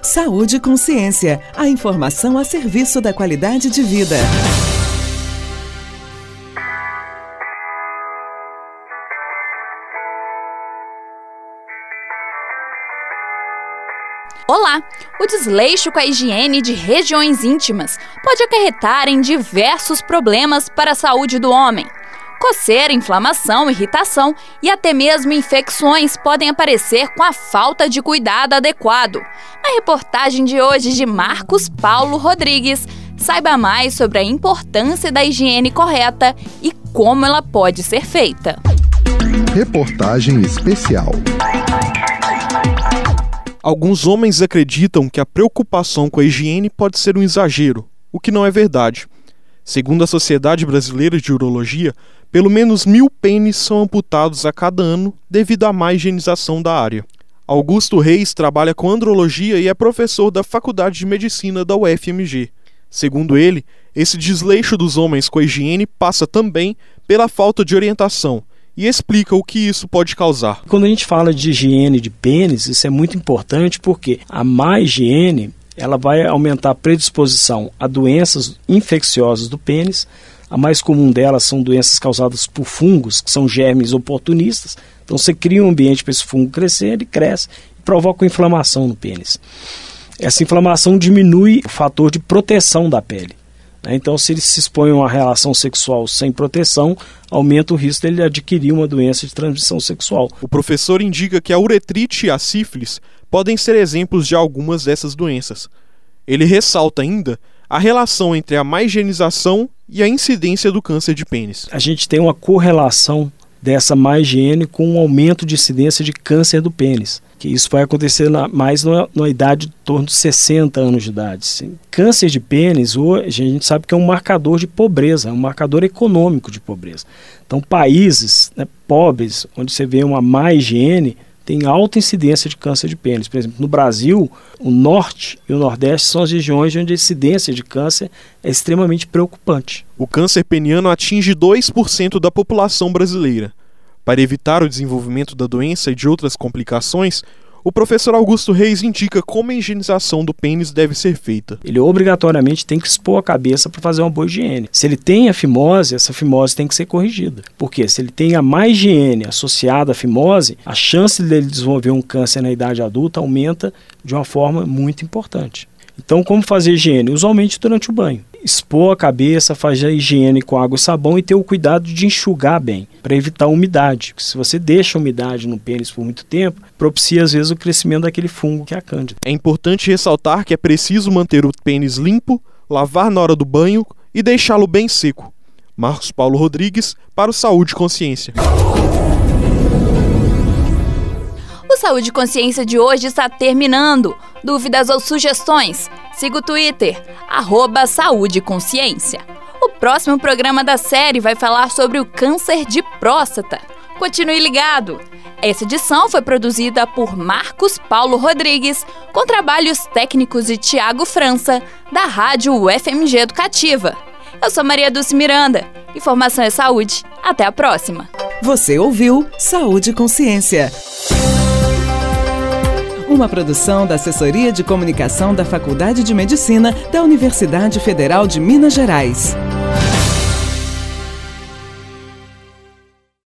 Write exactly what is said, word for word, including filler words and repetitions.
Saúde e Consciência, a informação a serviço da qualidade de vida. Olá! O desleixo com a higiene de regiões íntimas pode acarretar em diversos problemas para a saúde do homem. Coceira, inflamação, irritação e até mesmo infecções podem aparecer com a falta de cuidado adequado. Na reportagem de hoje de Marcos Paulo Rodrigues, saiba mais sobre a importância da higiene correta e como ela pode ser feita. Reportagem especial. Alguns homens acreditam que a preocupação com a higiene pode ser um exagero, o que não é verdade. Segundo a Sociedade Brasileira de Urologia, pelo menos mil pênis são amputados a cada ano devido à má higienização da área. Augusto Reis trabalha com andrologia e é professor da Faculdade de Medicina da U F M G. Segundo ele, esse desleixo dos homens com a higiene passa também pela falta de orientação, e explica o que isso pode causar. Quando a gente fala de higiene de pênis, isso é muito importante porque a má higiene ela vai aumentar a predisposição a doenças infecciosas do pênis. A mais comum delas são doenças causadas por fungos, que são germes oportunistas. Então você cria um ambiente para esse fungo crescer, ele cresce e provoca inflamação no pênis. Essa inflamação diminui o fator de proteção da pele. Então, se ele se expõe a uma relação sexual sem proteção, aumenta o risco dele adquirir uma doença de transmissão sexual. O professor indica que a uretrite e a sífilis podem ser exemplos de algumas dessas doenças. Ele ressalta ainda a relação entre a má higienização e a incidência do câncer de pênis. A gente tem uma correlação dessa má higiene com um aumento de incidência de câncer do pênis, que isso vai acontecer na, mais na, na idade de torno de sessenta anos de idade. Sim. Câncer de pênis, hoje, a gente sabe que é um marcador de pobreza, é um marcador econômico de pobreza. Então, países né, pobres, onde você vê uma má higiene, tem alta incidência de câncer de pênis. Por exemplo, no Brasil, o norte e o nordeste são as regiões onde a incidência de câncer é extremamente preocupante. O câncer peniano atinge dois por cento da população brasileira. Para evitar o desenvolvimento da doença e de outras complicações, o professor Augusto Reis indica como a higienização do pênis deve ser feita. Ele obrigatoriamente tem que expor a cabeça para fazer uma boa higiene. Se ele tem a fimose, essa fimose tem que ser corrigida. Porque se ele tem a má higiene associada à fimose, a chance dele desenvolver um câncer na idade adulta aumenta de uma forma muito importante. Então, como fazer higiene? Usualmente durante o banho. Expor a cabeça, fazer a higiene com água e sabão e ter o cuidado de enxugar bem, para evitar a umidade. Porque se você deixa a umidade no pênis por muito tempo, propicia às vezes o crescimento daquele fungo que é a cândida. É importante ressaltar que é preciso manter o pênis limpo, lavar na hora do banho e deixá-lo bem seco. Marcos Paulo Rodrigues, para o Saúde e Consciência. O Saúde e Consciência de hoje está terminando. Dúvidas ou sugestões? Siga o Twitter, arroba Saúde e Consciência. O próximo programa da série vai falar sobre o câncer de próstata. Continue ligado! Essa edição foi produzida por Marcos Paulo Rodrigues, com trabalhos técnicos de Tiago França, da Rádio U F M G Educativa. Eu sou Maria Dulce Miranda. Informação é saúde. Até a próxima! Você ouviu Saúde e Consciência. Uma produção da Assessoria de Comunicação da Faculdade de Medicina da Universidade Federal de Minas Gerais.